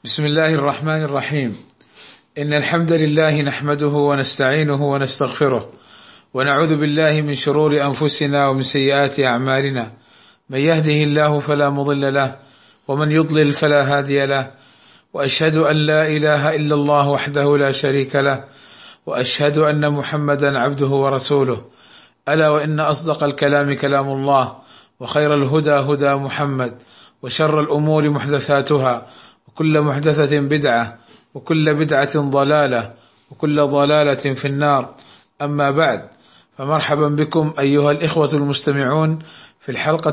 بسم الله الرحمن الرحيم. إن الحمد لله نحمده ونستعينه ونستغفره ونعوذ بالله من شرور أنفسنا ومن سيئات أعمالنا، من يهده الله فلا مضل له ومن يضلل فلا هادي له، وأشهد أن لا إله إلا الله وحده لا شريك له، وأشهد أن محمدا عبده ورسوله. ألا وإن أصدق الكلام كلام الله، وخير الهدى هدى محمد، وشر الأمور محدثاتها، وكل محدثة بدعة، وكل بدعة ضلالة، وكل ضلالة في النار. أما بعد، فمرحبا بكم أيها الإخوة المستمعون في الحلقة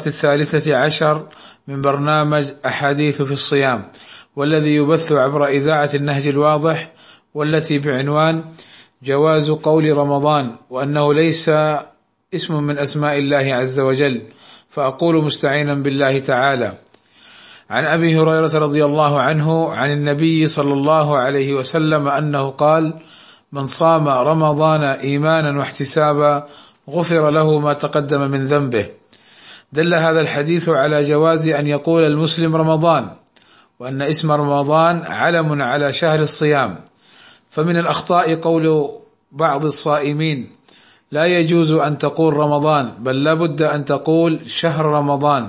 13 من برنامج أحاديث في الصيام، والذي يبث عبر إذاعة النهج الواضح، والتي بعنوان جواز قول رمضان، وأنه ليس اسم من أسماء الله عز وجل، فأقول مستعينا بالله تعالى. عن أبي هريرة رضي الله عنه عن النبي صلى الله عليه وسلم أنه قال: من صام رمضان إيمانا واحتسابا غفر له ما تقدم من ذنبه. دل هذا الحديث على جواز أن يقول المسلم رمضان، وأن اسم رمضان علم على شهر الصيام. فمن الأخطاء قول بعض الصائمين: لا يجوز أن تقول رمضان، بل لابد أن تقول شهر رمضان.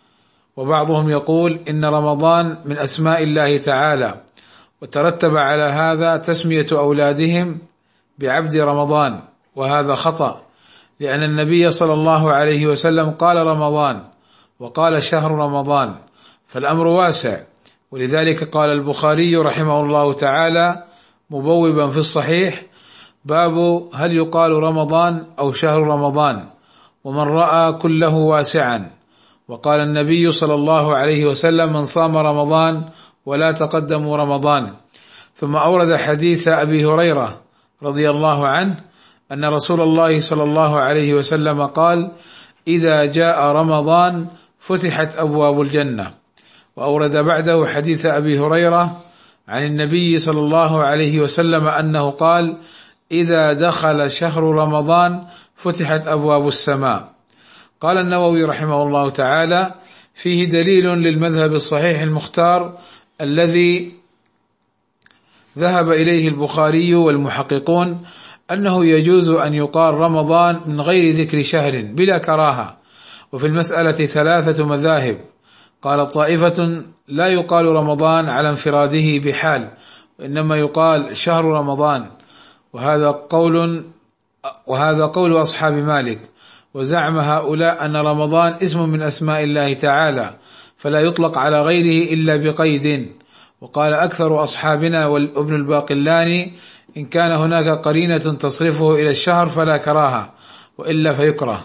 وبعضهم يقول إن رمضان من أسماء الله تعالى، وترتب على هذا تسمية أولادهم بعبد رمضان، وهذا خطأ، لأن النبي صلى الله عليه وسلم قال رمضان وقال شهر رمضان، فالأمر واسع. ولذلك قال البخاري رحمه الله تعالى مبوبا في الصحيح: باب هل يقال رمضان أو شهر رمضان، ومن رأى كله واسعا. وقال النبي صلى الله عليه وسلم: من صام رمضان ولا تقدموا رمضان. ثم أورد حديث أبي هريرة رضي الله عنه أن رسول الله صلى الله عليه وسلم قال: إذا جاء رمضان فتحت أبواب الجنة. وأورد بعده حديث أبي هريرة عن النبي صلى الله عليه وسلم أنه قال: إذا دخل شهر رمضان فتحت أبواب السماء. قال النووي رحمه الله تعالى: فيه دليل للمذهب الصحيح المختار الذي ذهب إليه البخاري والمحققون، أنه يجوز أن يقال رمضان من غير ذكر شهر بلا كراهة. وفي المسألة 3 مذاهب. قال طائفة: لا يقال رمضان على انفراده بحال، وإنما يقال شهر رمضان، وهذا قول أصحاب مالك. وزعم هؤلاء أن رمضان اسم من أسماء الله تعالى، فلا يطلق على غيره إلا بقيد. وقال أكثر أصحابنا وابن الباقلاني: إن كان هناك قرينة تصرفه إلى الشهر فلا كراهة، وإلا فيكره.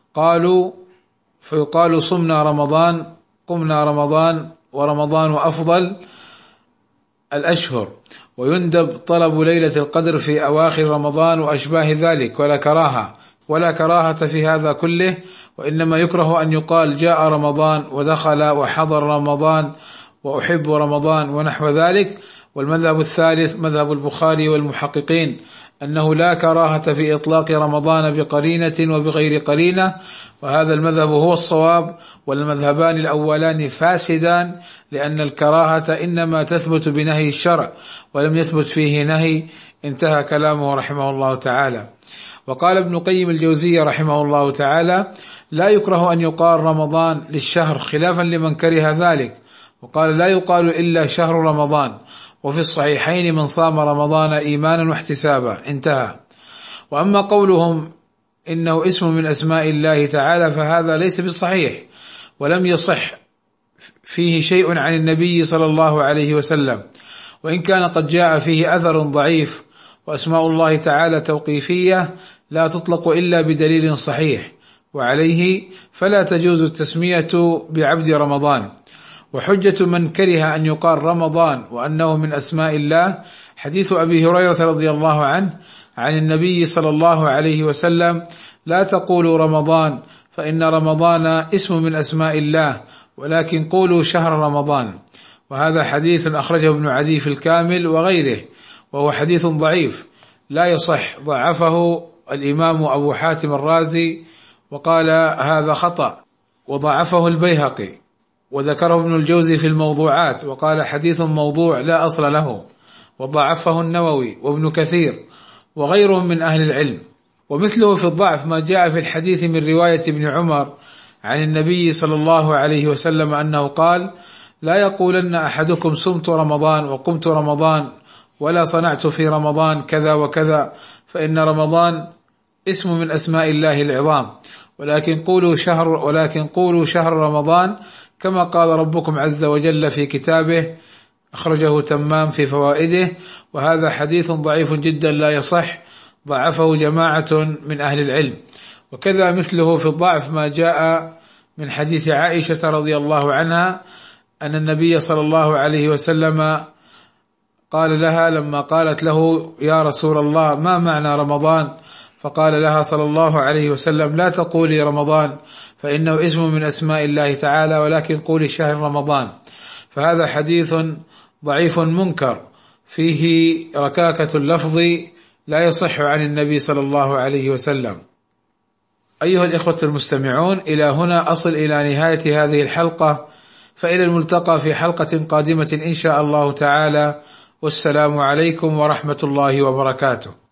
فيقال صمنا رمضان، قمنا رمضان، ورمضان أفضل الأشهر، ويندب طلب ليلة القدر في أواخر رمضان وأشباه ذلك، ولا كراهة في هذا كله. وإنما يكره أن يقال جاء رمضان ودخل وحضر رمضان وأحب رمضان ونحو ذلك. والمذهب الثالث مذهب البخاري والمحققين، أنه لا كراهة في إطلاق رمضان بقرينة وبغير قرينة، وهذا المذهب هو الصواب. والمذهبان الأولان فاسدان، لأن الكراهة إنما تثبت بنهي الشرع، ولم يثبت فيه نهي. انتهى كلامه رحمه الله تعالى. وقال ابن قيم الجوزية رحمه الله تعالى: لا يكره أن يقال رمضان للشهر، خلافا لمن كره ذلك، وقال: لا يقال إلا شهر رمضان. وفي الصحيحين: من صام رمضان إيمانا واحتسابا. انتهى. وأما قولهم إنه اسم من أسماء الله تعالى فهذا ليس بالصحيح، ولم يصح فيه شيء عن النبي صلى الله عليه وسلم، وإن كان قد جاء فيه أثر ضعيف. وأسماء الله تعالى توقيفية لا تطلق إلا بدليل صحيح، وعليه فلا تجوز التسمية بعبد رمضان. وحجة من كره أن يقال رمضان وأنه من أسماء الله حديث أبي هريرة رضي الله عنه عن النبي صلى الله عليه وسلم: لا تقولوا رمضان، فإن رمضان اسم من أسماء الله، ولكن قولوا شهر رمضان. وهذا حديث أخرجه ابن عدي في الكامل وغيره، وهو حديث ضعيف لا يصح، ضعفه الإمام أبو حاتم الرازي وقال هذا خطأ، وضعفه البيهقي. وذكره ابن الجوزي في الموضوعات وقال حديث موضوع لا أصل له، وضعفه النووي وابن كثير وغيرهم من أهل العلم. ومثله في الضعف ما جاء في الحديث من رواية ابن عمر عن النبي صلى الله عليه وسلم أنه قال: لا يقولن أحدكم صمت رمضان وقمت رمضان ولا صنعت في رمضان كذا وكذا، فإن رمضان اسم من أسماء الله العظام، ولكن قولوا شهر رمضان كما قال ربكم عز وجل في كتابه، أخرجه تمام في فوائده. وهذا حديث ضعيف جدا لا يصح، ضعفه جماعة من أهل العلم. وكذا مثله في الضعف ما جاء من حديث عائشة رضي الله عنها أن النبي صلى الله عليه وسلم قال لها لما قالت له: يا رسول الله ما معنى رمضان؟ فقال لها صلى الله عليه وسلم: لا تقولي رمضان فإنه اسم من أسماء الله تعالى، ولكن قولي شهر رمضان. فهذا حديث ضعيف منكر فيه ركاكة اللفظ لا يصح عن النبي صلى الله عليه وسلم. أيها الإخوة المستمعون، إلى هنا أصل إلى نهاية هذه الحلقة، فإلى الملتقى في حلقة قادمة إن شاء الله تعالى، والسلام عليكم ورحمة الله وبركاته.